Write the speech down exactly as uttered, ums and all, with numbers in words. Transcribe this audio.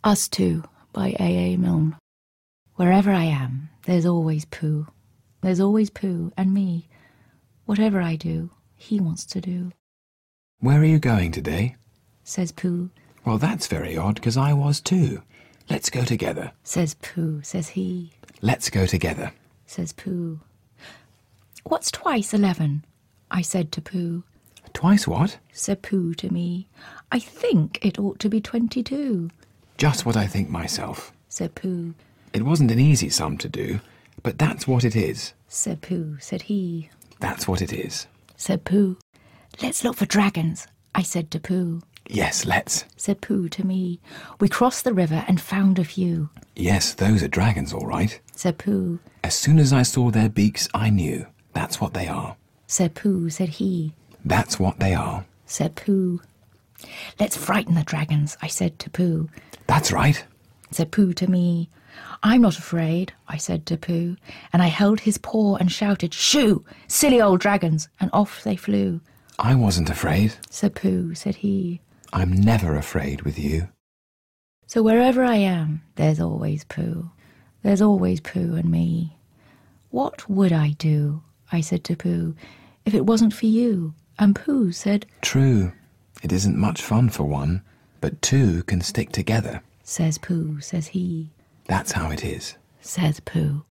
Us Two by A A Milne. Wherever I am, there's always Pooh. There's always Pooh and me. Whatever I do, he wants to do. Where are you going today? Says Pooh. Well, that's very odd, because I was too. Let's go together. Says Pooh, says he. Let's go together. Says Pooh. What's twice eleven? I said to Pooh. Twice what? Said Pooh to me. I think it ought to be twenty-two. Just what I think myself. Said Pooh. It wasn't an easy sum to do, but that's what it is. Said Pooh, said he. That's what it is. Said Pooh. Let's look for dragons, I said to Pooh. Yes, let's. Said Pooh to me. We crossed the river and found a few. Yes, those are dragons, all right. Said Pooh. As soon as I saw their beaks, I knew. That's what they are. Said Pooh, said he. That's what they are. Said Pooh. Let's frighten the dragons, I said to Pooh. That's right. Said Pooh to me. I'm not afraid, I said to Pooh, and I held his paw and shouted, Shoo! Silly old dragons! And off they flew. I wasn't afraid. Said Pooh, said he. I'm never afraid with you. So wherever I am, there's always Pooh. There's always Pooh and me. What would I do, I said to Pooh, if it wasn't for you? And Pooh said, True. It isn't much fun for one, but two can stick together. Says Pooh, says he. That's how it is. Says Pooh.